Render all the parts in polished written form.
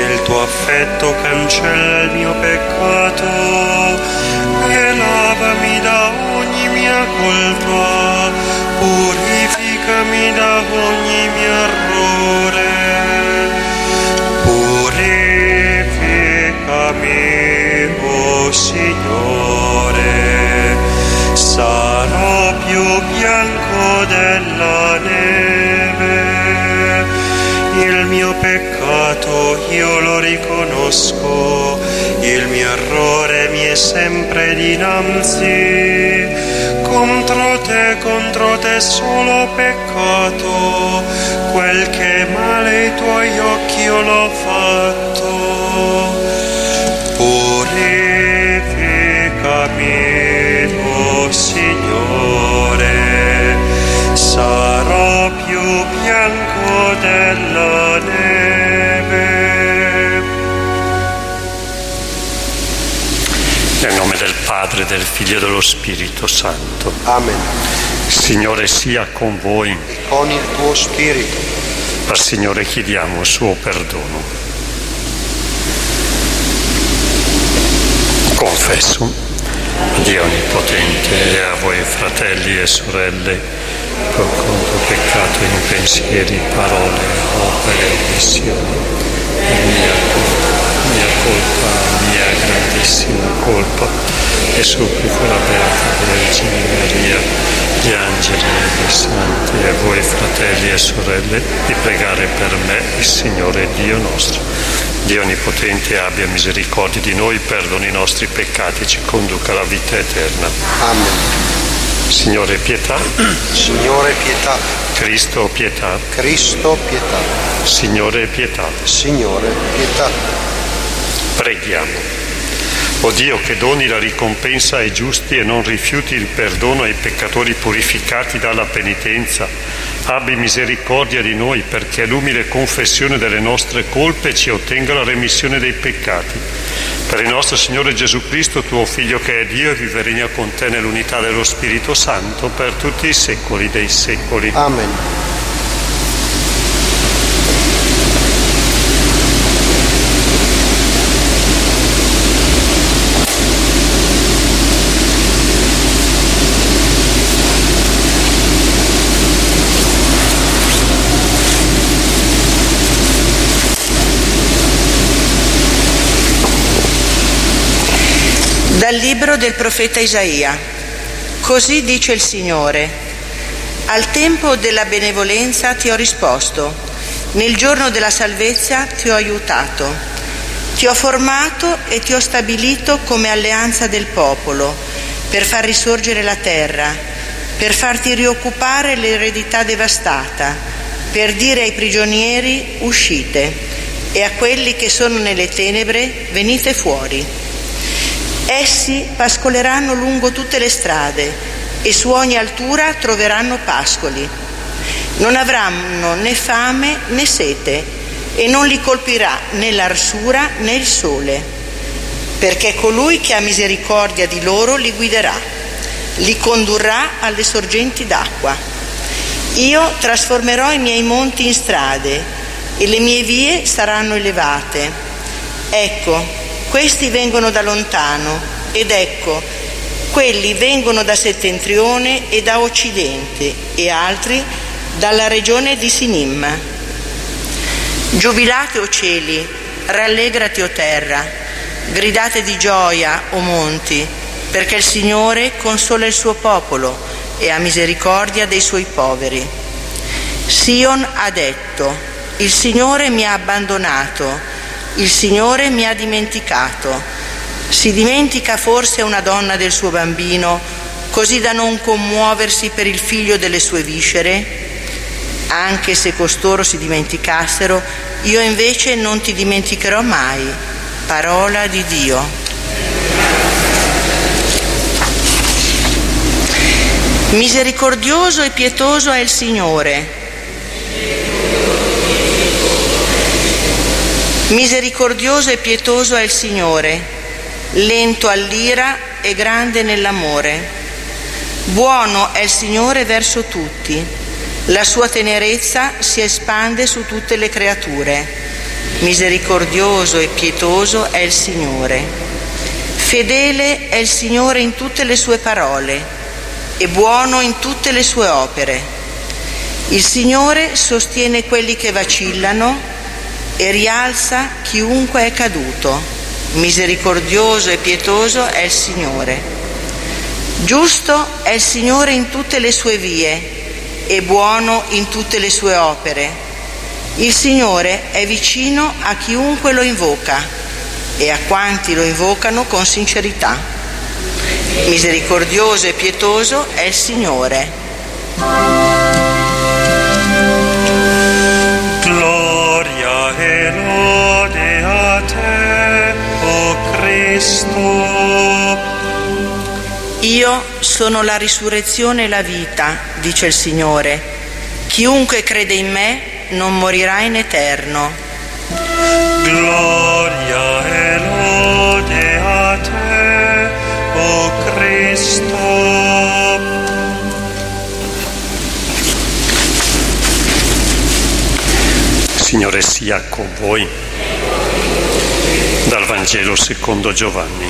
il tuo affetto cancella il mio peccato e lavami da ogni mia colpa, purificami da ogni mio errore, purificami, oh Signore, sarò più bianco della neve. Il mio peccato io lo riconosco, il mio errore mi è sempre dinanzi. Contro te solo peccato, quel che male ai tuoi occhi io l'ho fatto. Purificami, oh Signore, sarò più bianco della neve. Nel nome del Padre, del Figlio e dello Spirito Santo. Amen. Signore sia con voi. E con il tuo spirito. Al Signore chiediamo il suo perdono. Confesso a Dio Onnipotente e a voi fratelli e sorelle, per conto peccato in pensieri, parole, opere e omissioni, mia grandissima colpa, e supplico la Beata Vergine Maria, gli angeli e i santi e voi fratelli e sorelle di pregare per me il Signore Dio nostro. Dio Onnipotente abbia misericordia di noi, perdoni i nostri peccati e ci conduca alla vita eterna. Amen. Signore pietà. Signore pietà. Cristo pietà. Cristo pietà. Signore pietà. Signore pietà. Preghiamo. O Dio, che doni la ricompensa ai giusti e non rifiuti il perdono ai peccatori purificati dalla penitenza, abbi misericordia di noi perché l'umile confessione delle nostre colpe ci ottenga la remissione dei peccati. Per il nostro Signore Gesù Cristo, tuo Figlio che è Dio e vive e regna con te nell'unità dello Spirito Santo per tutti i secoli dei secoli. Amen. Dal libro del profeta Isaia. Così dice il Signore: al tempo della benevolenza ti ho risposto, nel giorno della salvezza ti ho aiutato, ti ho formato e ti ho stabilito come alleanza del popolo, per far risorgere la terra, per farti rioccupare l'eredità devastata, per dire ai prigionieri uscite e a quelli che sono nelle tenebre venite fuori. Essi pascoleranno lungo tutte le strade e su ogni altura troveranno pascoli. Non avranno né fame né sete e non li colpirà né l'arsura né il sole, perché colui che ha misericordia di loro li guiderà, li condurrà alle sorgenti d'acqua. Io trasformerò i miei monti in strade e le mie vie saranno elevate. Ecco, questi vengono da lontano, ed ecco, quelli vengono da settentrione e da occidente, e altri dalla regione di Sinim. Giubilate, o cieli, rallegrati, o terra, gridate di gioia, o monti, perché il Signore consola il suo popolo e ha misericordia dei suoi poveri. Sion ha detto: il Signore mi ha abbandonato, il Signore mi ha dimenticato. Si dimentica forse una donna del suo bambino, così da non commuoversi per il figlio delle sue viscere? Anche se costoro si dimenticassero, io invece non ti dimenticherò mai. Parola di Dio. Misericordioso e pietoso è il Signore. Misericordioso e pietoso è il Signore, lento all'ira e grande nell'amore. Buono è il Signore verso tutti, la sua tenerezza si espande su tutte le creature. Misericordioso e pietoso è il Signore. Fedele è il Signore in tutte le sue parole e buono in tutte le sue opere. Il Signore sostiene quelli che vacillano e rialza chiunque è caduto. Misericordioso e pietoso è il Signore. Giusto è il Signore in tutte le sue vie e buono in tutte le sue opere. Il Signore è vicino a chiunque lo invoca e a quanti lo invocano con sincerità. Misericordioso e pietoso è il Signore. Gloria e lode a te, o Cristo. Io sono la risurrezione e la vita, dice il Signore. Chiunque crede in me non morirà in eterno. Gloria e lode a te, o Cristo. Signore sia con voi. Dal Vangelo secondo Giovanni.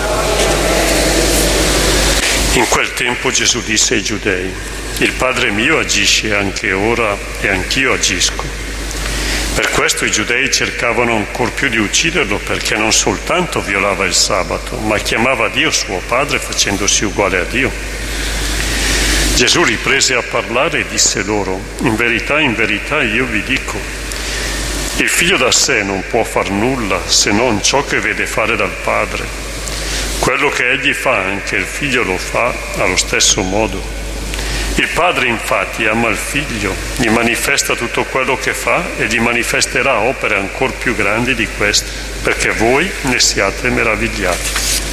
In quel tempo Gesù disse ai Giudei: il Padre mio agisce anche ora e anch'io agisco. Per questo i Giudei cercavano ancor più di ucciderlo, perché non soltanto violava il sabato, ma chiamava Dio suo Padre facendosi uguale a Dio. Gesù riprese a parlare e disse loro: in verità io vi dico, il figlio da sé non può far nulla se non ciò che vede fare dal Padre. Quello che egli fa anche il figlio lo fa allo stesso modo. Il Padre infatti ama il figlio, gli manifesta tutto quello che fa e gli manifesterà opere ancor più grandi di queste, perché voi ne siate meravigliati.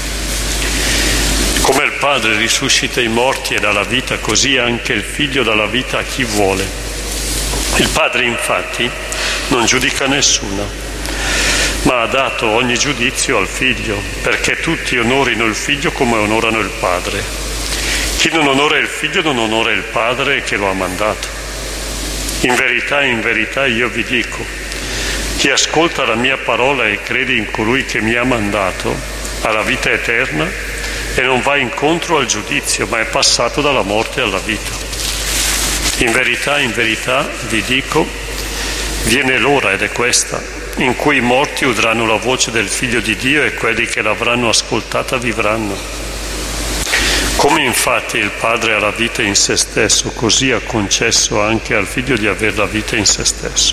Come il Padre risuscita i morti e dà la vita, così anche il figlio dà la vita a chi vuole. Il Padre infatti non giudica nessuno, ma ha dato ogni giudizio al figlio, perché tutti onorino il figlio come onorano il Padre. Chi non onora il figlio non onora il Padre che lo ha mandato. In verità io vi dico, chi ascolta la mia parola e crede in colui che mi ha mandato ha la vita eterna e non va incontro al giudizio, ma è passato dalla morte alla vita. In verità vi dico, viene l'ora, ed è questa, in cui i morti udranno la voce del Figlio di Dio e quelli che l'avranno ascoltata vivranno. Come infatti il Padre ha la vita in se stesso, così ha concesso anche al Figlio di aver la vita in se stesso.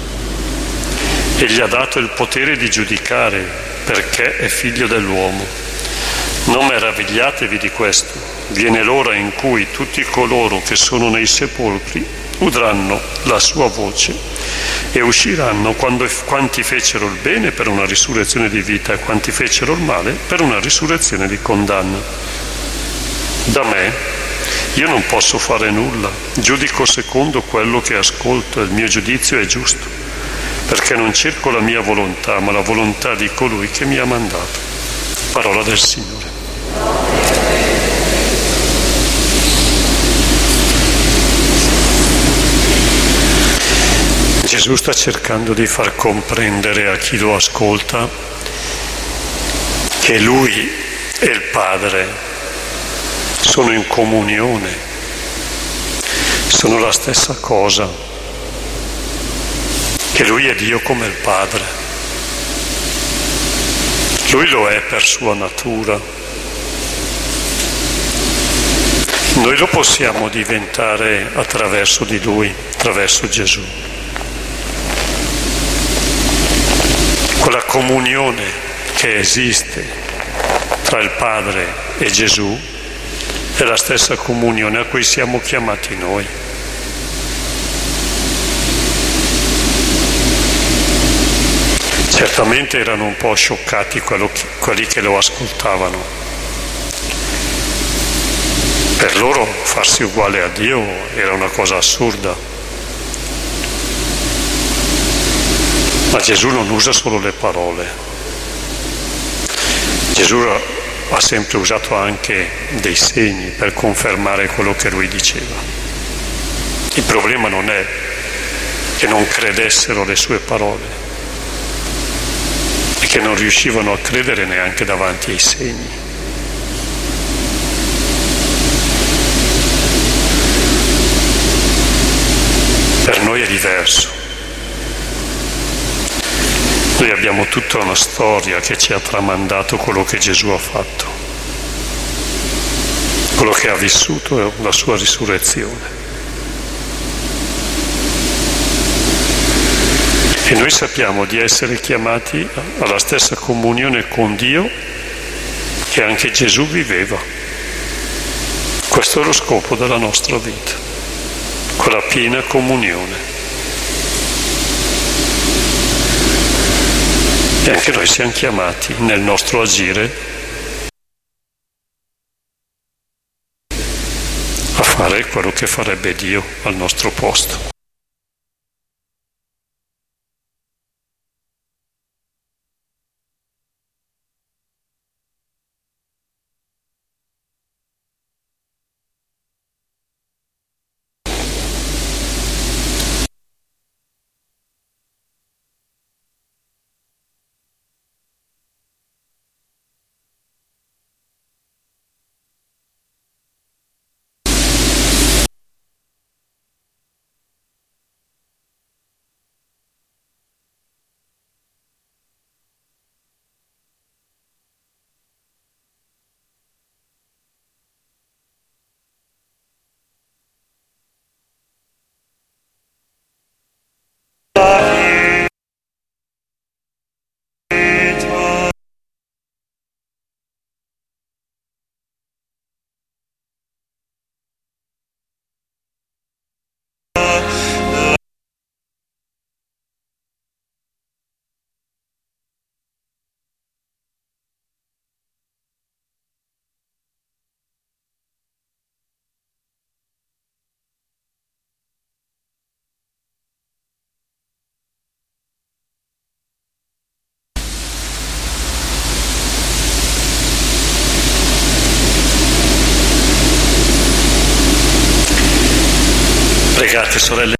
E gli ha dato il potere di giudicare, perché è Figlio dell'uomo. Non meravigliatevi di questo, viene l'ora in cui tutti coloro che sono nei sepolcri udranno la sua voce e usciranno, quanti fecero il bene per una risurrezione di vita e quanti fecero il male per una risurrezione di condanna. Da me io non posso fare nulla, giudico secondo quello che ascolto e il mio giudizio è giusto, perché non cerco la mia volontà ma la volontà di colui che mi ha mandato. Parola del Signore. Gesù sta cercando di far comprendere a chi lo ascolta che Lui e il Padre sono in comunione, sono la stessa cosa, che Lui è Dio come il Padre. Lui lo è per sua natura. Noi lo possiamo diventare attraverso di Lui, attraverso Gesù. Quella comunione che esiste tra il Padre e Gesù è la stessa comunione a cui siamo chiamati noi. Certamente erano un po' scioccati quelli che lo ascoltavano. Per loro farsi uguale a Dio era una cosa assurda. Ma Gesù non usa solo le parole. Gesù ha sempre usato anche dei segni per confermare quello che Lui diceva. Il problema non è che non credessero le sue parole, che non riuscivano a credere neanche davanti ai segni. Per noi è diverso. Noi abbiamo tutta una storia che ci ha tramandato quello che Gesù ha fatto, quello che ha vissuto, la sua risurrezione. E noi sappiamo di essere chiamati alla stessa comunione con Dio che anche Gesù viveva. Questo è lo scopo della nostra vita, quella piena comunione. E anche noi siamo chiamati nel nostro agire a fare quello che farebbe Dio al nostro posto. Pregate, sorelle.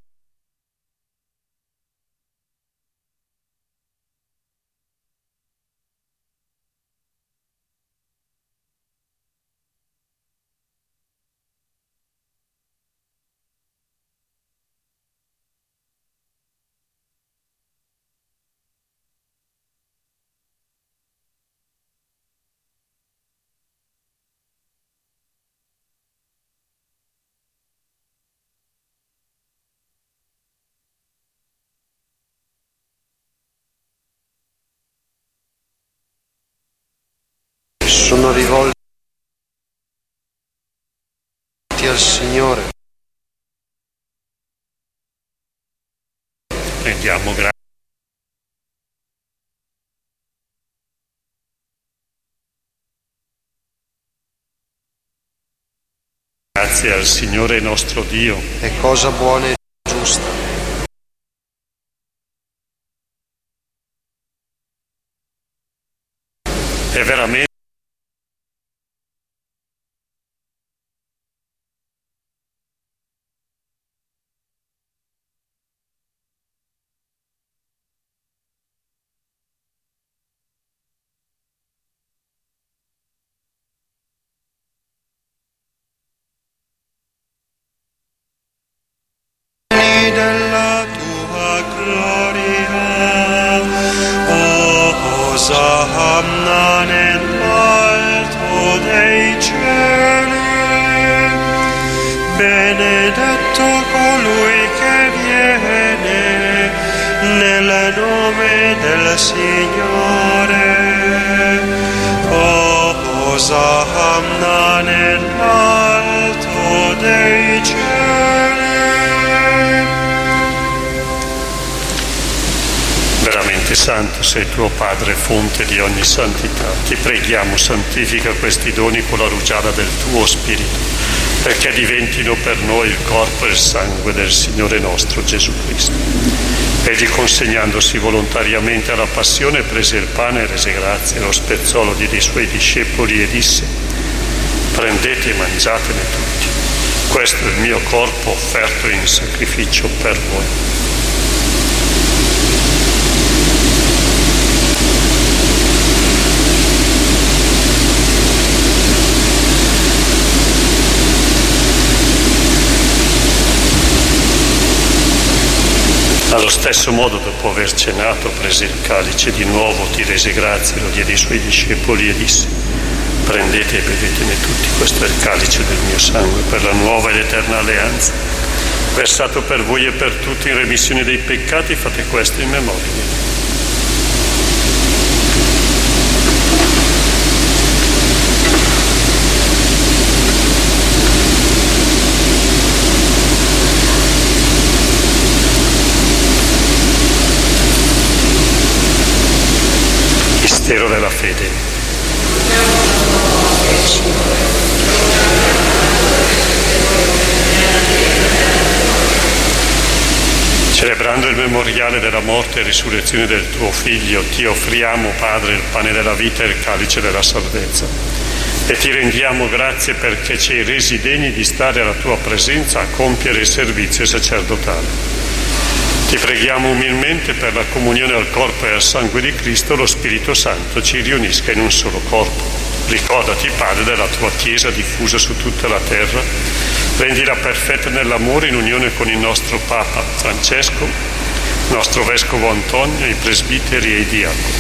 Sono rivolti al Signore. Rendiamo grazie al Signore nostro Dio. È cosa buona e giusta. È veramente della tua gloria, Osanna nell'alto dei cieli. Benedetto colui che viene nel nome del Signore. Osanna nell'alto dei cieli. veramente santo sei tuo Padre, fonte di ogni santità. Ti preghiamo, santifica questi doni con la rugiada del tuo Spirito, perché diventino per noi il corpo e il sangue del Signore nostro Gesù Cristo. Egli, consegnandosi volontariamente alla passione, prese il pane e rese grazie, lo spezzò, lo diede ai suoi discepoli e disse: prendete e mangiatene tutti, questo è il mio corpo offerto in sacrificio per voi. Allo stesso modo, dopo aver cenato, prese il calice di nuovo, ti rese grazie, lo diede ai suoi discepoli e disse: prendete e bevetene tutti, questo è il calice del mio sangue per la nuova ed eterna alleanza, versato per voi e per tutti in remissione dei peccati. Fate questo in memoria di me. Mistero della fede. Celebrando il memoriale della morte e risurrezione del tuo Figlio, ti offriamo, Padre, il pane della vita e il calice della salvezza. E ti rendiamo grazie perché ci hai resi degni di stare alla tua presenza a compiere il servizio sacerdotale. Ti preghiamo umilmente per la comunione al corpo e al sangue di Cristo, lo Spirito Santo ci riunisca in un solo corpo. Ricordati, Padre, della tua Chiesa diffusa su tutta la terra, rendila perfetta nell'amore in unione con il nostro Papa Francesco, il nostro Vescovo Antonio, i presbiteri e i diaconi.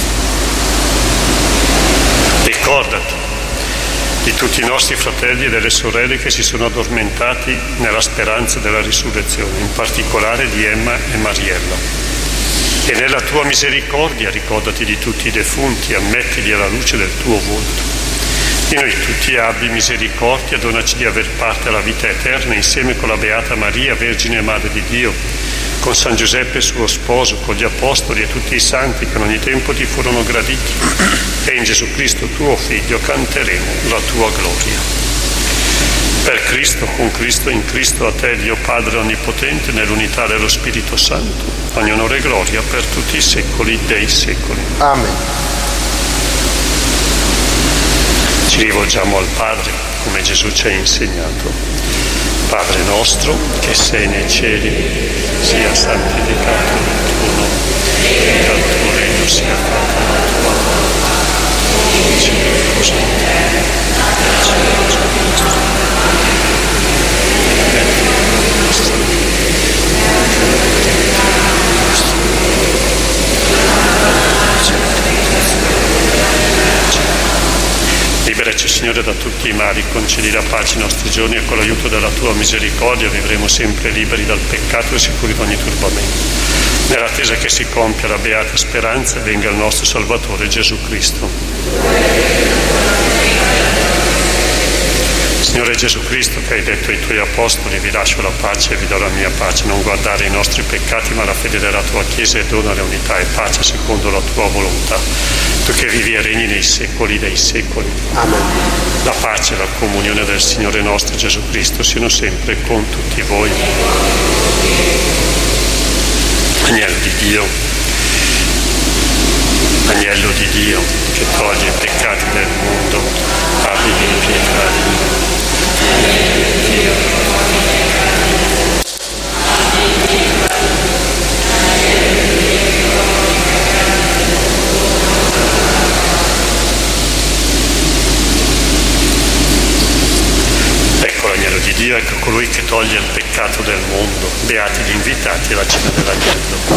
Ricordati di tutti i nostri fratelli e delle sorelle che si sono addormentati nella speranza della risurrezione, in particolare di Emma e Mariella. E nella tua misericordia ricordati di tutti i defunti, ammettili alla luce del tuo volto. Di noi tutti abbi misericordia, donaci di aver parte alla vita eterna insieme con la Beata Maria, Vergine e Madre di Dio, con San Giuseppe suo sposo, con gli Apostoli e tutti i santi che in ogni tempo ti furono graditi. E in Gesù Cristo tuo Figlio canteremo la tua gloria. Per Cristo, con Cristo, in Cristo, a te, Dio Padre Onnipotente, nell'unità dello Spirito Santo, ogni onore e gloria per tutti i secoli dei secoli. Amen. Ci rivolgiamo al Padre, come Gesù ci ha insegnato. Padre nostro, che sei nei cieli, sia santificato il tuo nome, venga il tuo regno, sia fatta la tua volontà, in cielo così in terra. Liberaci, Signore, da tutti i mali, concedi la pace ai nostri giorni e con l'aiuto della tua misericordia vivremo sempre liberi dal peccato e sicuri da ogni turbamento. Nell'attesa che si compia la beata speranza, venga il nostro Salvatore Gesù Cristo. Signore Gesù Cristo, che hai detto ai tuoi apostoli: vi lascio la pace e vi do la mia pace, non guardare i nostri peccati ma la fede della tua Chiesa, e dona unità e pace secondo la tua volontà. Tu che vivi e regni nei secoli dei secoli. Amen. La pace e la comunione del Signore nostro Gesù Cristo siano sempre con tutti voi. Agnello di Dio, Agnello di Dio, che toglie i peccati del mondo, abbi pietà di noi. Ecco l'agnello di Dio, ecco colui che toglie il peccato del mondo. Beati gli invitati alla cena dell'agnello.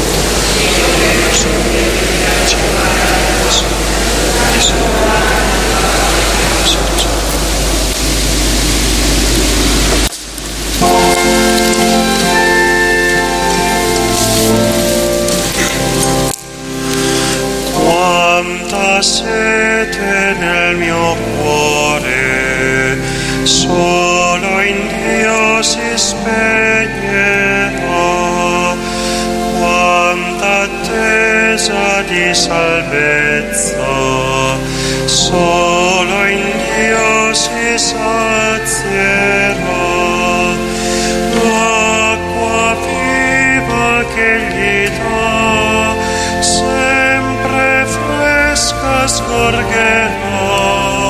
Quanta sete nel mio cuore, solo in Dio si spegnerà. Quanta attesa di salvezza, solo in Dio si sazierà. L'acqua viva che gli dà, sempre fresca scorgerà.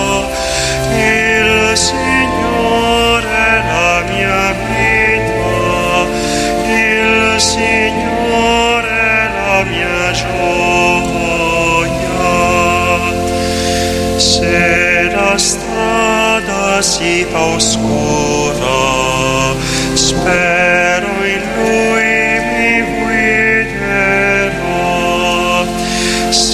Il Signore la mia vita, il Signore la mia gioia. Se la strada si fa oscura, spero in Lui mi guiderà.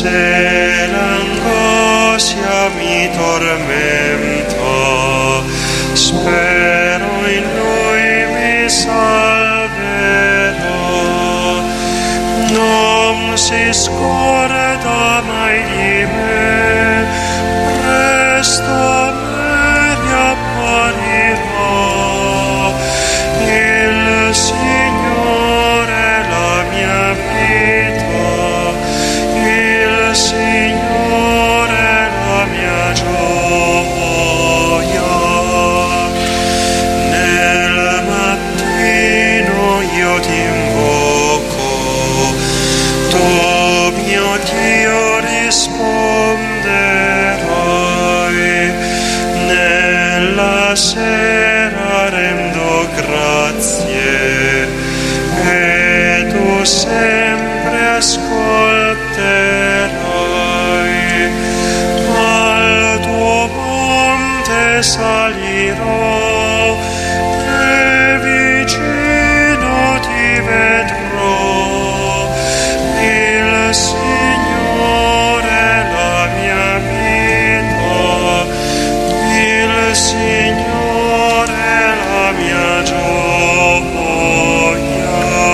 se l'angoscia mi tormenta, spero in Lui mi salverà. Non si scorda mai di me, presto me riapparirà. Il Signore è la mia vita, il Signore è la mia gioia. Nel mattino io ti invoco, tu mio Dio risponderai. Nella sera rendo grazie e tu sempre ascolterai. Al tuo monte salirò e vicino ti vedrò. Il Signore è la mia vita, il Signore è la mia gioia.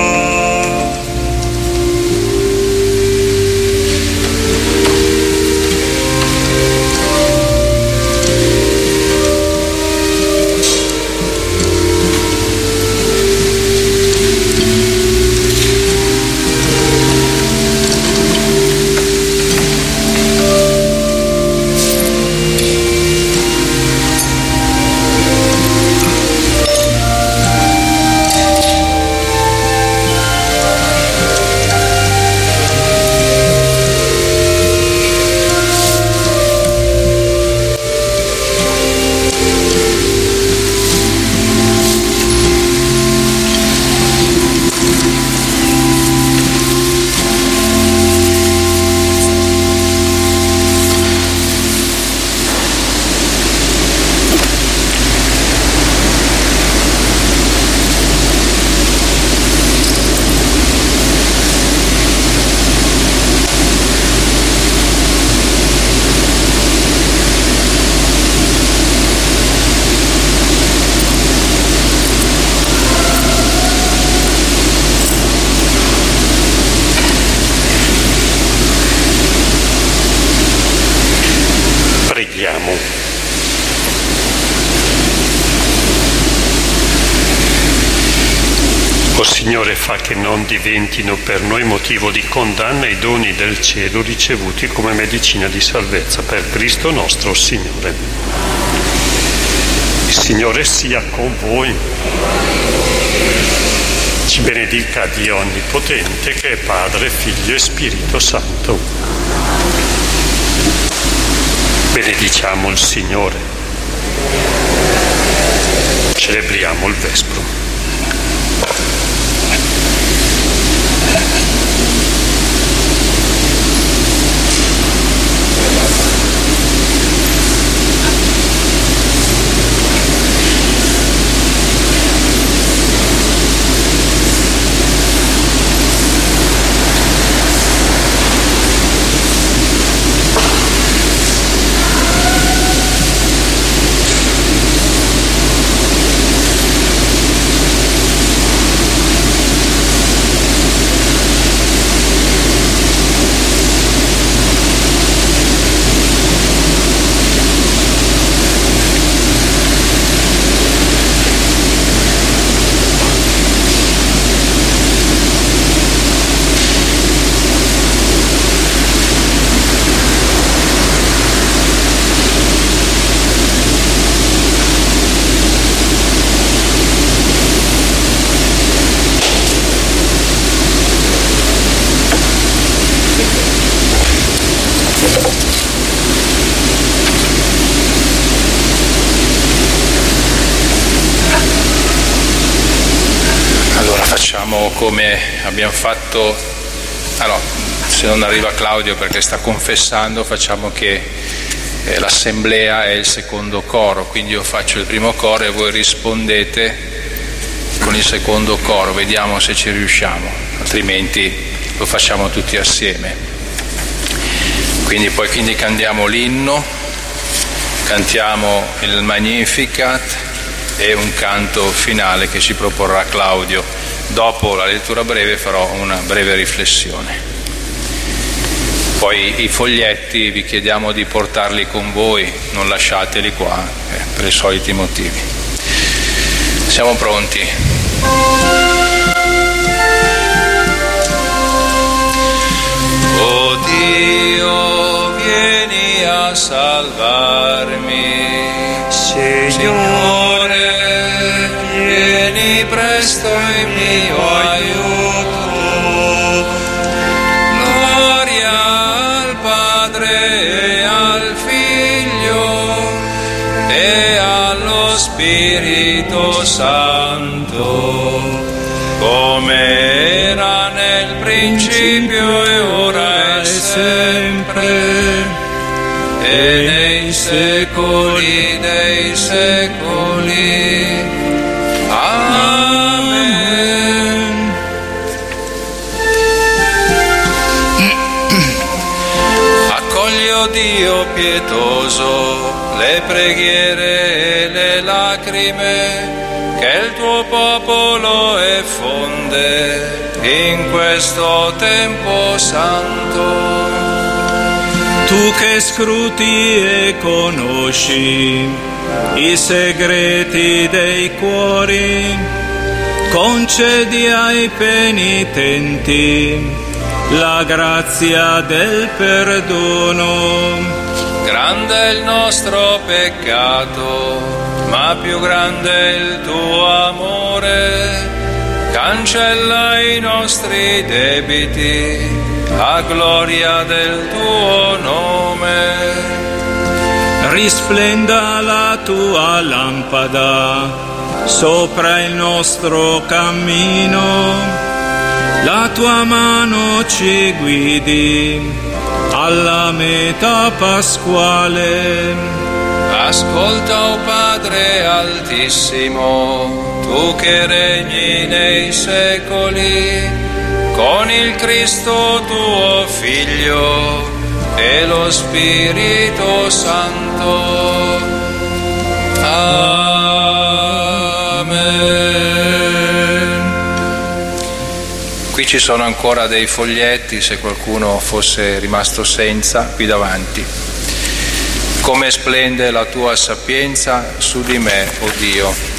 Preghiamo. O Signore, fa che non diventino per noi motivo di condanna i doni del cielo ricevuti come medicina di salvezza per Cristo nostro Signore. Il Signore sia con voi. Ci benedica Dio Onnipotente, che è Padre, Figlio e Spirito Santo. Benediciamo il Signore. Celebriamo il Vespro. Come abbiamo fatto, se non arriva Claudio perché sta confessando, facciamo che l'assemblea è il secondo coro, quindi io faccio il primo coro e voi rispondete con il secondo coro, vediamo se ci riusciamo, altrimenti lo facciamo tutti assieme. Quindi cantiamo l'inno, cantiamo il Magnificat e un canto finale che ci proporrà Claudio. Dopo la lettura breve farò una breve riflessione. Poi i foglietti vi chiediamo di portarli con voi, non lasciateli qua per i soliti motivi. Siamo pronti? Oh Dio, vieni a salvarmi. Signore, vieni presto in mio aiuto. Gloria al Padre e al Figlio e allo Spirito Santo, come era nel principio e ora e sempre, e nei secoli dei secoli. Amen. Accogli, o Dio pietoso, le preghiere e le lacrime che il tuo popolo effonde in questo tempo santo. Tu che scruti e conosci i segreti dei cuori, concedi ai penitenti la grazia del perdono. Grande è il nostro peccato, ma più grande è il tuo amore. Cancella i nostri debiti a gloria del tuo nome. Risplenda la tua lampada sopra il nostro cammino, la tua mano ci guidi alla meta pasquale. Ascolta, o Padre Altissimo, tu che regni nei secoli, con il Cristo tuo Figlio e lo Spirito Santo. Amen. Qui ci sono ancora dei foglietti, se qualcuno fosse rimasto senza, qui davanti. Come splende la tua sapienza su di me, o Dio.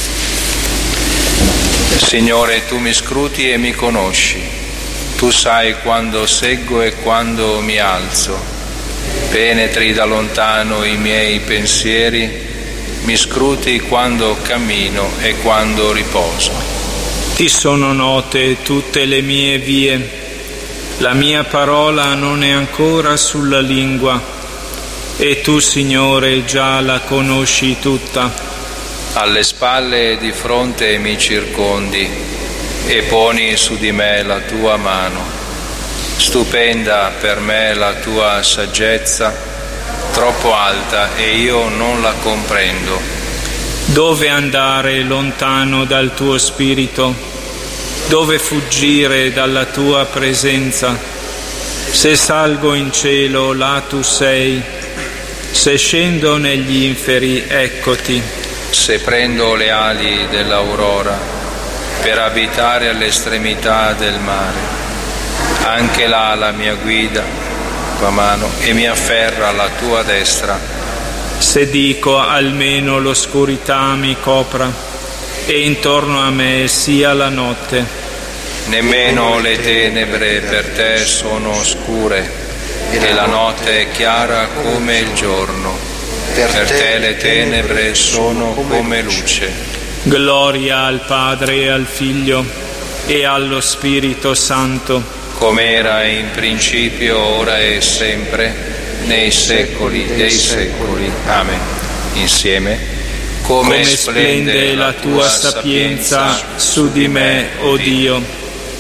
Signore, tu mi scruti e mi conosci. Tu sai quando seggo e quando mi alzo. Penetri da lontano i miei pensieri, mi scruti quando cammino e quando riposo. Ti sono note tutte le mie vie, la mia parola non è ancora sulla lingua, e tu, Signore, già la conosci tutta. Alle spalle e di fronte mi circondi e poni su di me la tua mano. Stupenda per me la tua saggezza, troppo alta e io non la comprendo. Dove andare lontano dal tuo spirito? Dove fuggire dalla tua presenza? Se salgo in cielo, là tu sei. Se scendo negli inferi, eccoti. Se prendo le ali dell'aurora per abitare all'estremità del mare, anche là la mia guida, tua mano, e mi afferra la tua destra. Se dico almeno l'oscurità mi copra e intorno a me sia la notte, nemmeno le tenebre per te sono oscure e la notte è chiara come il giorno. Per te le tenebre sono come luce. Gloria al Padre e al Figlio e allo Spirito Santo, come era in principio, ora e sempre, nei secoli dei secoli. Amen. Insieme. Come splende la tua sapienza su di me, o Dio.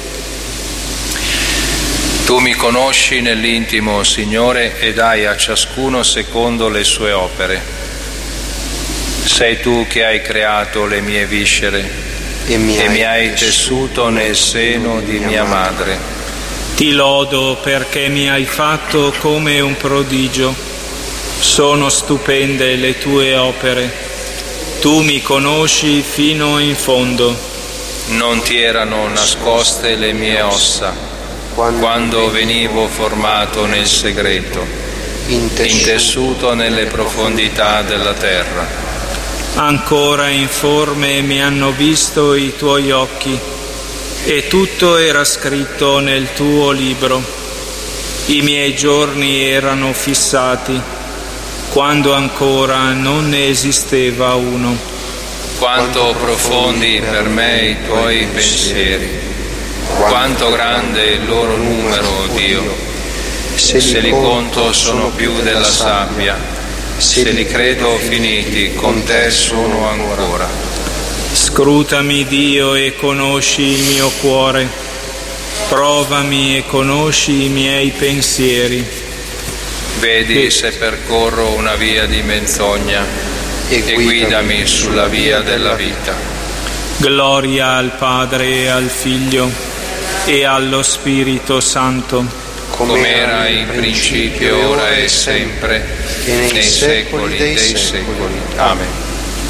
Tu mi conosci nell'intimo, Signore, e dai a ciascuno secondo le sue opere. Sei tu che hai creato le mie viscere e mi hai tessuto nel seno di mia madre. Ti lodo perché mi hai fatto come un prodigio. Sono stupende le tue opere. Tu mi conosci fino in fondo. Non ti erano nascoste le mie ossa quando venivo formato nel segreto, intessuto nelle profondità della terra. Ancora informe mi hanno visto i tuoi occhi, e tutto era scritto nel tuo libro. I miei giorni erano fissati, quando ancora non ne esisteva uno. Quanto profondi per me i tuoi pensieri, quanto grande il loro numero, Dio. Se li conto sono più della sabbia, se li credo finiti, con te sono ancora. Scrutami, Dio, e conosci il mio cuore. Provami e conosci i miei pensieri. Vedi se percorro una via di menzogna e guidami sulla via della vita. Gloria al Padre e al Figlio e allo Spirito Santo, come era in principio, ora e sempre, e nei secoli dei secoli. Amen.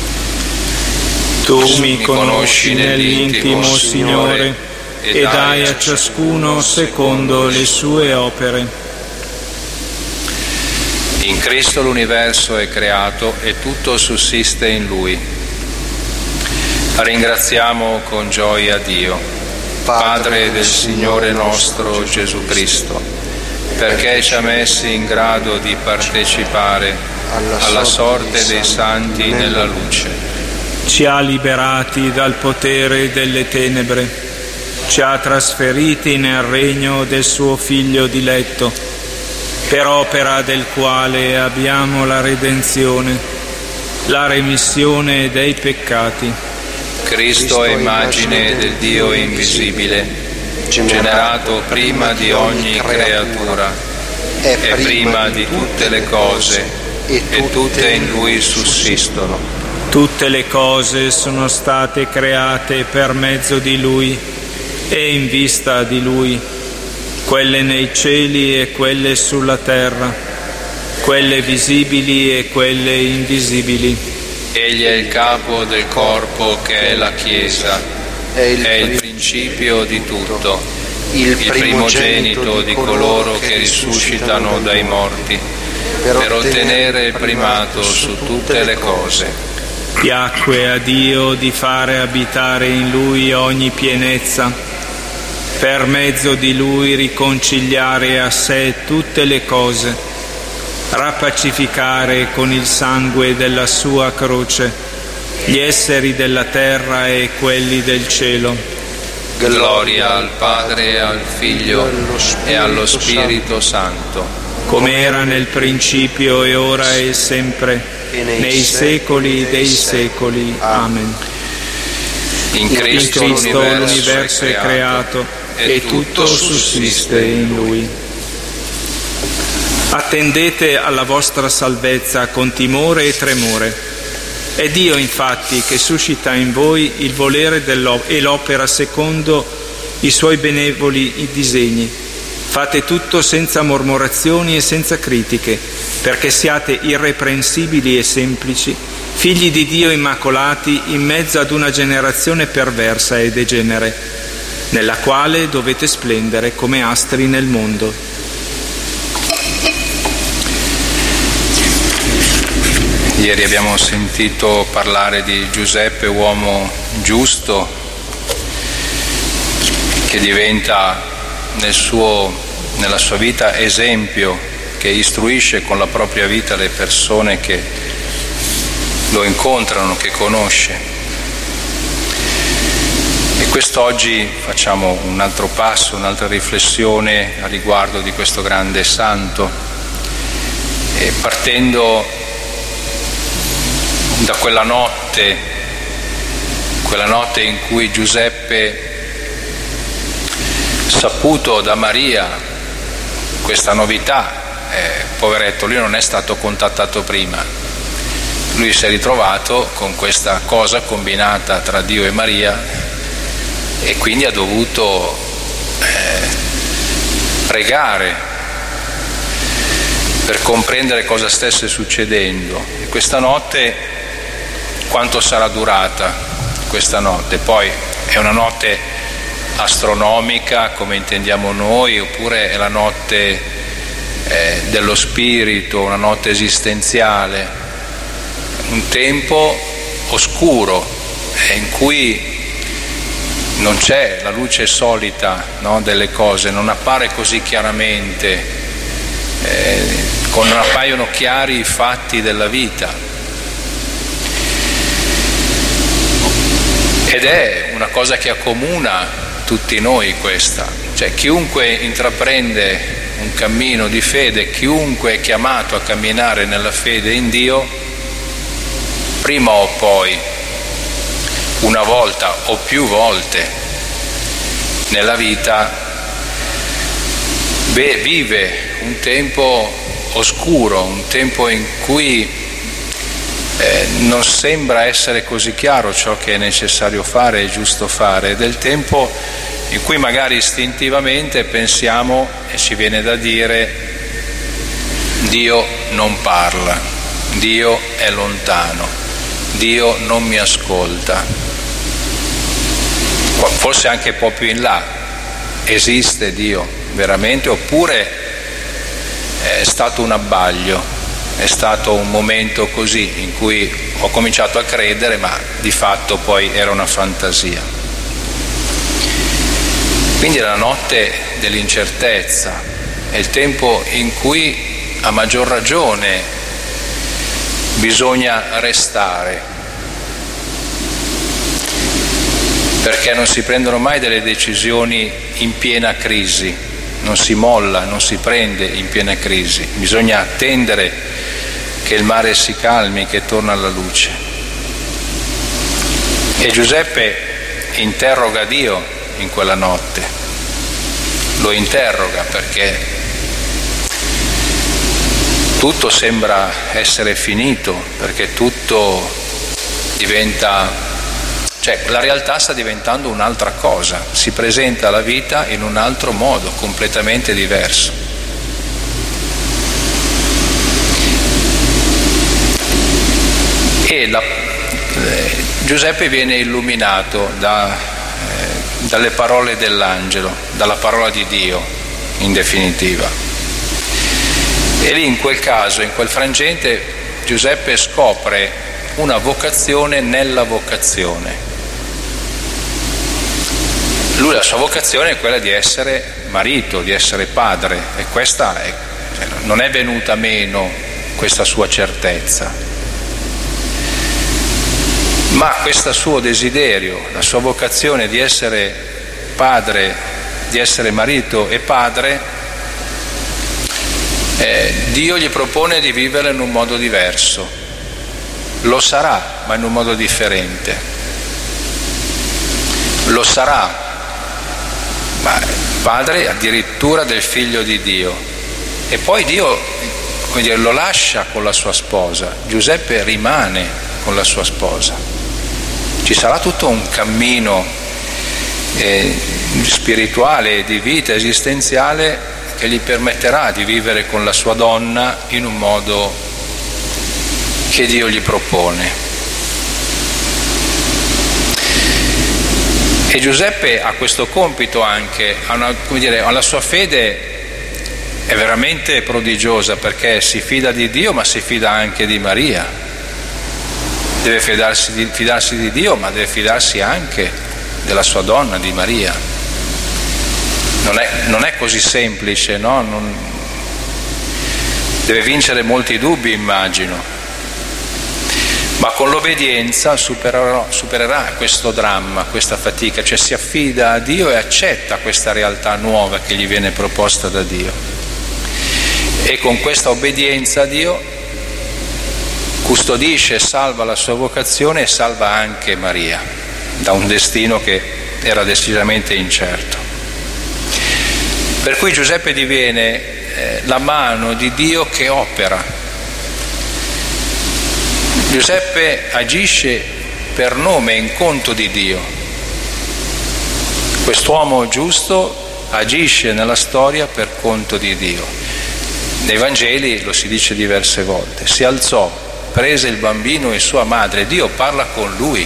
Tu mi conosci nell'intimo, Signore, e dai a ciascuno secondo le sue opere. In Cristo l'universo è creato e tutto sussiste in Lui. Ringraziamo con gioia Dio, Padre del Signore nostro Gesù Cristo, perché ci ha messi in grado di partecipare alla sorte dei santi nella luce. Ci ha liberati dal potere delle tenebre, ci ha trasferiti nel regno del suo Figlio diletto, per opera del quale abbiamo la redenzione, la remissione dei peccati. Cristo è immagine del Dio invisibile, generato prima di ogni creatura, è prima di tutte le cose, e tutte in Lui sussistono. Tutte le cose sono state create per mezzo di Lui e in vista di Lui, quelle nei cieli e quelle sulla terra, quelle visibili e quelle invisibili. Egli è il capo del corpo che è la Chiesa, è il principio di tutto, il primogenito di coloro che risuscitano dai morti, per ottenere il primato su tutte le cose. Piacque a Dio di fare abitare in Lui ogni pienezza, per mezzo di Lui riconciliare a sé tutte le cose, rapacificare con il sangue della sua croce gli esseri della terra e quelli del cielo. Gloria al Padre, al Figlio e allo Spirito Santo, come era nel principio e ora e sempre, nei secoli dei secoli. Amen. In Cristo l'universo è creato e tutto sussiste in Lui. Attendete alla vostra salvezza con timore e tremore. È Dio infatti che suscita in voi il volere e l'opera secondo i Suoi benevoli disegni. Fate tutto senza mormorazioni e senza critiche, perché siate irreprensibili e semplici, figli di Dio immacolati in mezzo ad una generazione perversa e degenere, nella quale dovete splendere come astri nel mondo. Ieri abbiamo sentito parlare di Giuseppe, uomo giusto, che diventa nella sua vita esempio, che istruisce con la propria vita le persone che lo incontrano, che conosce. E quest'oggi facciamo un altro passo, un'altra riflessione a riguardo di questo grande santo, e partendo da quella notte in cui Giuseppe, saputo da Maria questa novità, poveretto, lui non è stato contattato prima, lui si è ritrovato con questa cosa combinata tra Dio e Maria, e quindi ha dovuto pregare per comprendere cosa stesse succedendo. E questa notte, quanto sarà durata questa notte? Poi è una notte astronomica come intendiamo noi, oppure è la notte dello spirito, una notte esistenziale, un tempo oscuro in cui non c'è la luce solita, no, delle cose, non appare così chiaramente, non appaiono chiari i fatti della vita. Ed è una cosa che accomuna tutti noi questa, cioè chiunque intraprende un cammino di fede, chiunque è chiamato a camminare nella fede in Dio, prima o poi, una volta o più volte nella vita, vive un tempo oscuro, un tempo in cui non sembra essere così chiaro ciò che è necessario fare e giusto fare, del tempo in cui magari istintivamente pensiamo e ci viene da dire: Dio non parla, Dio è lontano, Dio non mi ascolta. Forse anche un po' più in là, esiste Dio veramente, oppure è stato un abbaglio, è stato un momento così in cui ho cominciato a credere, ma di fatto poi era una fantasia. Quindi è la notte dell'incertezza, è il tempo in cui a maggior ragione bisogna restare, perché non si prendono mai delle decisioni in piena crisi, non si molla, non si prende in piena crisi, bisogna attendere che il mare si calmi, che torna alla luce. E Giuseppe interroga Dio in quella notte, lo interroga perché tutto sembra essere finito, perché tutto diventa, cioè la realtà sta diventando un'altra cosa, si presenta la vita in un altro modo, completamente diverso. E Giuseppe viene illuminato dalle parole dell'angelo, dalla parola di Dio in definitiva. E lì in quel caso, in quel frangente, Giuseppe scopre una vocazione nella vocazione. Lui, la sua vocazione è quella di essere marito, di essere padre, e questa non è venuta meno, questa sua certezza. Ma questo suo desiderio, la sua vocazione di essere padre, di essere marito e padre, Dio gli propone di vivere in un modo diverso. Lo sarà, ma in un modo differente. Lo sarà, ma padre addirittura del figlio di Dio. E poi Dio, come dire, lo lascia con la sua sposa. Giuseppe rimane con la sua sposa. Ci sarà tutto un cammino spirituale, di vita esistenziale, che gli permetterà di vivere con la sua donna in un modo che Dio gli propone. E Giuseppe ha questo compito anche, la sua fede è veramente prodigiosa, perché si fida di Dio ma si fida anche di Maria. Deve fidarsi di Dio, ma deve fidarsi anche della sua donna, di Maria. Non è così semplice, no? Deve vincere molti dubbi, immagino. Ma con l'obbedienza supererà questo dramma, questa fatica, cioè si affida a Dio e accetta questa realtà nuova che gli viene proposta da Dio. E con questa obbedienza a Dio custodisce e salva la sua vocazione e salva anche Maria da un destino che era decisamente incerto. Per cui Giuseppe diviene la mano di Dio che opera. Giuseppe agisce per nome e in conto di Dio. Quest'uomo giusto agisce nella storia per conto di Dio. Nei Vangeli lo si dice diverse volte, si alzò, prese il bambino e sua madre. Dio parla con lui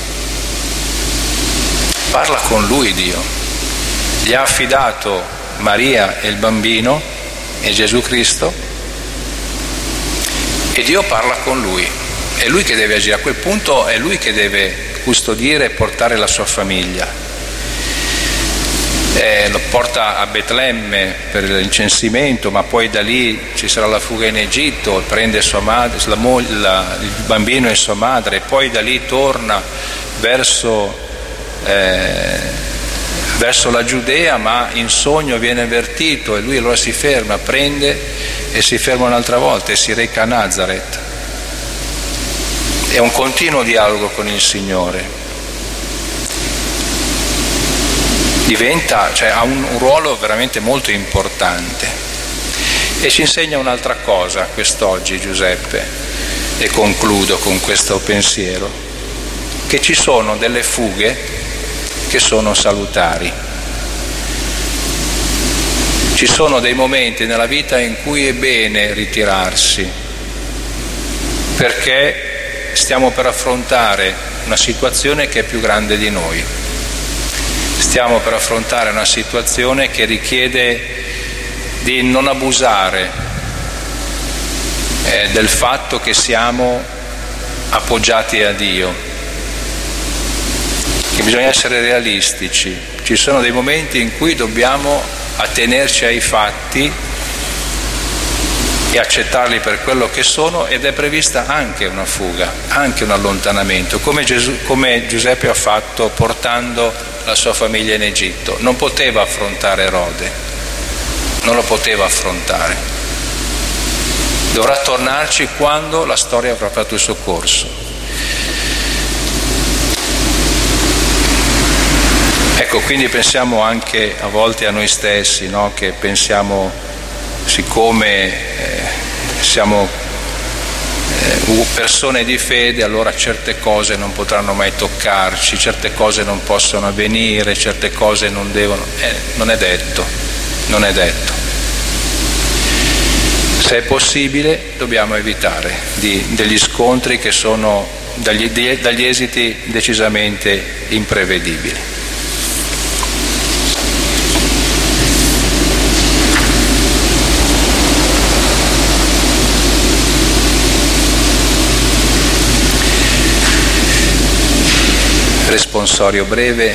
Dio, gli ha affidato Maria e il bambino e Gesù Cristo, e Dio parla con lui, è lui che deve agire, a quel punto è lui che deve custodire e portare la sua famiglia. Lo porta a Betlemme per l'incensimento, ma poi da lì ci sarà la fuga in Egitto, prende sua madre, il bambino e sua madre, e poi da lì torna verso la Giudea, ma in sogno viene avvertito e lui allora si ferma, prende e si ferma un'altra volta e si reca a Nazareth. È un continuo dialogo con il Signore. Ha un ruolo veramente molto importante, e ci insegna un'altra cosa quest'oggi Giuseppe, e concludo con questo pensiero, che ci sono delle fughe che sono salutari. Ci sono dei momenti nella vita in cui è bene ritirarsi, perché stiamo per affrontare una situazione che è più grande di noi. Stiamo per affrontare una situazione che richiede di non abusare del fatto che siamo appoggiati a Dio, che bisogna essere realistici. Ci sono dei momenti in cui dobbiamo attenerci ai fatti e accettarli per quello che sono, ed è prevista anche una fuga, anche un allontanamento, come Giuseppe ha fatto portando la sua famiglia in Egitto. Non poteva affrontare Erode, non lo poteva affrontare, dovrà tornarci quando la storia avrà fatto il suo corso. Ecco, quindi pensiamo anche a volte a noi stessi, no? Che pensiamo, siccome siamo persone di fede, allora certe cose non potranno mai toccarci, certe cose non possono avvenire, certe cose non devono, non è detto. Se è possibile dobbiamo evitare degli scontri che sono dagli esiti decisamente imprevedibili. Responsorio breve.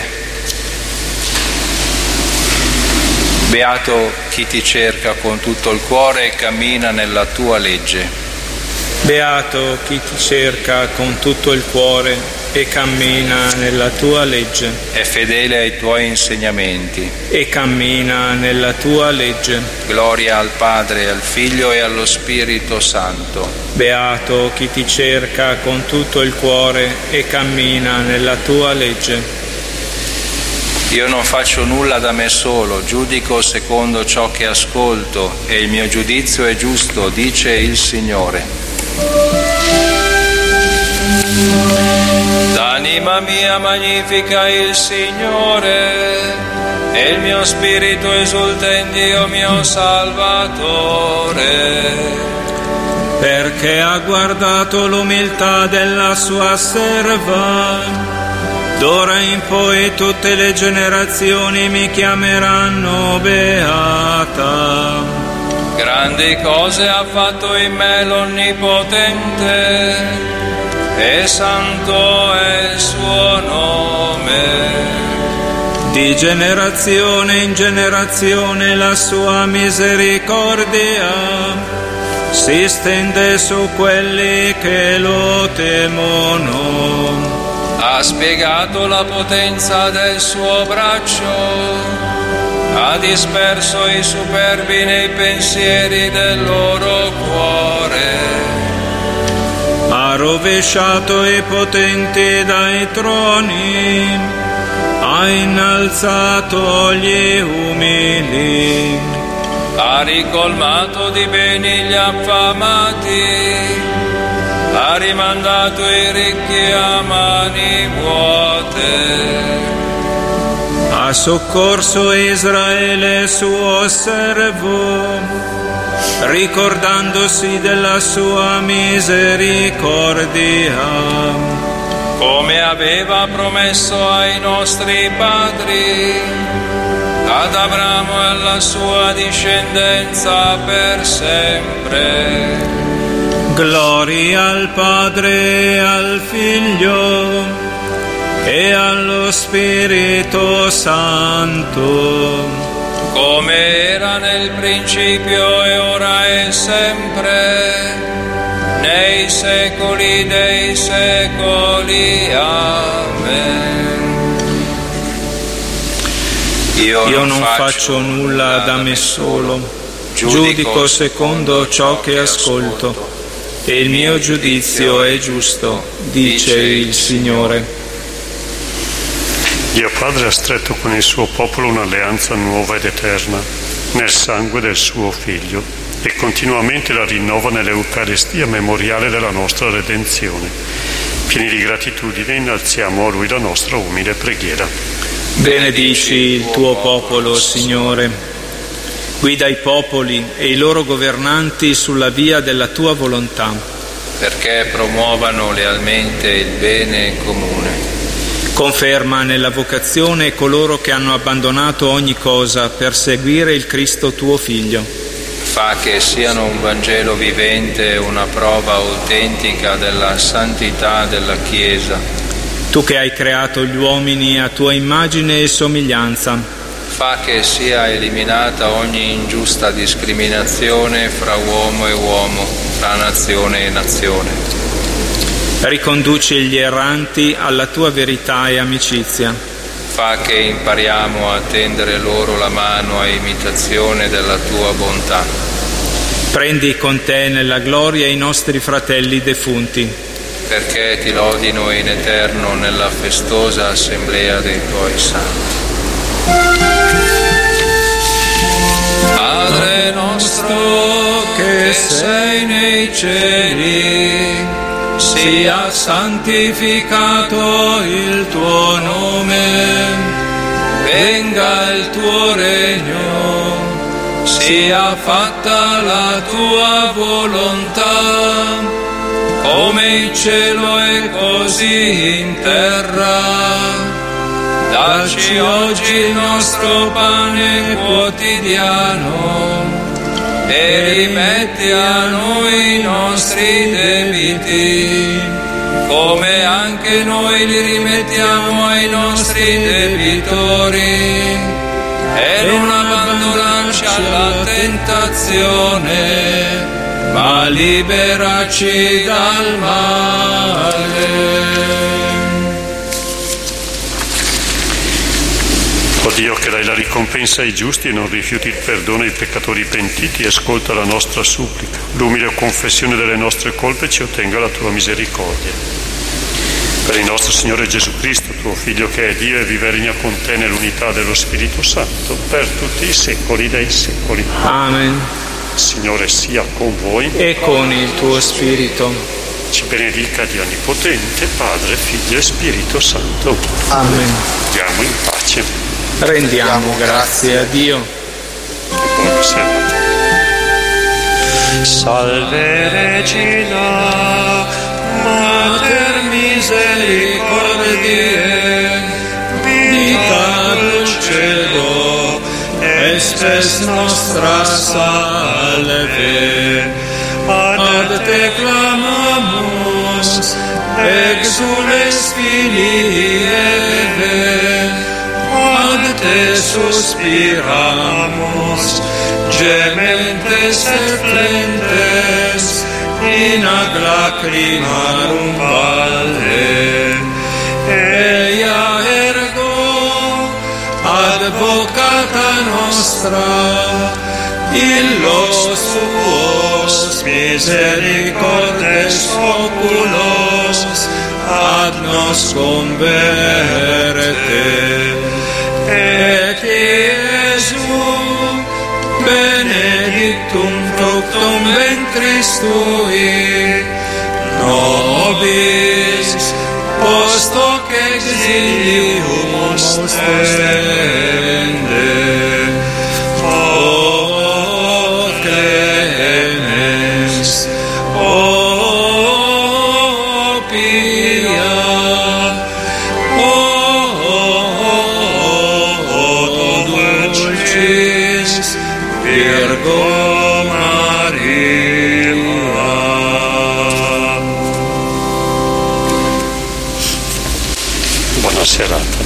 Beato chi ti cerca con tutto il cuore e cammina nella tua legge. Beato chi ti cerca con tutto il cuore e cammina nella tua legge. È fedele ai tuoi insegnamenti e cammina nella tua legge. Gloria al Padre, al Figlio e allo Spirito Santo. Beato chi ti cerca con tutto il cuore e cammina nella tua legge. Io non faccio nulla da me solo, giudico secondo ciò che ascolto, e il mio giudizio è giusto, dice il Signore. L'anima mia magnifica il Signore, e il mio spirito esulta in Dio mio Salvatore. Perché ha guardato l'umiltà della sua serva, d'ora in poi tutte le generazioni mi chiameranno beata. Grandi cose ha fatto in me l'Onnipotente, e santo è il suo nome. Di generazione in generazione la sua misericordia si stende su quelli che lo temono. Ha spiegato la potenza del suo braccio, ha disperso i superbi nei pensieri del loro cuore. Ha rovesciato i potenti dai troni, ha innalzato gli umili. Ha ricolmato di beni gli affamati, ha rimandato i ricchi a mani vuote. Ha ha soccorso Israele suo servo, ricordandosi della sua misericordia, come aveva promesso ai nostri padri, ad Abramo e alla sua discendenza per sempre. Gloria al Padre e al Figlio e allo Spirito Santo, come era nel principio e ora e sempre, nei secoli dei secoli. Amen. Io non faccio nulla da me solo, giudico secondo ciò che ascolto, e il mio giudizio è giusto, dice il Signore. Dio Padre ha stretto con il suo popolo un'alleanza nuova ed eterna, nel sangue del suo Figlio, e continuamente la rinnova nell'Eucaristia memoriale della nostra redenzione. Pieni di gratitudine innalziamo a Lui la nostra umile preghiera. Benedici il tuo popolo, Signore. Guida i popoli e i loro governanti sulla via della tua volontà, perché promuovano lealmente il bene comune. Conferma nella vocazione coloro che hanno abbandonato ogni cosa per seguire il Cristo tuo Figlio. Fa che siano un Vangelo vivente e una prova autentica della santità della Chiesa. Tu che hai creato gli uomini a tua immagine e somiglianza, fa che sia eliminata ogni ingiusta discriminazione fra uomo e uomo, fra nazione e nazione. Riconduci gli erranti alla tua verità e amicizia. Fa che impariamo a tendere loro la mano a imitazione della tua bontà. Prendi con te nella gloria i nostri fratelli defunti, perché ti lodino in eterno nella festosa assemblea dei tuoi santi. Padre nostro che sei nei cieli, sia santificato il tuo nome, venga il tuo regno, sia fatta la tua volontà, come in cielo e così in terra. Dacci oggi il nostro pane quotidiano e rimetti a noi i nostri debiti, come anche noi li rimettiamo ai nostri debitori, e non abbandonarci alla tentazione, ma liberaci dal male. O Dio che dai la ricompensa ai giusti e non rifiuti il perdono ai peccatori pentiti, ascolta la nostra supplica. L'umile confessione delle nostre colpe ci ottenga la tua misericordia. Per il nostro Signore Gesù Cristo, tuo Figlio che è Dio e vive e regna con te nell'unità dello Spirito Santo, per tutti i secoli dei secoli. Amen. Signore sia con voi e con il tuo Spirito. Ci benedica Dio Onnipotente, Padre, Figlio e Spirito Santo. Amen. Andiamo in pace. Rendiamo grazie a Dio. Buona serata. Salve Regina, Mater misericordiae, vita dulcedo, espes nostra salve. Ad te clamamus, exules filii Eve, ad te suspiramus, gementes et flentes, in ad lacrimarum valle. Eia ergo, advocata nostra, illos tuos misericordes oculos ad nos converte. Et Iesum benedictum fructum ventris tui, nobis post hoc exilium moster. serata.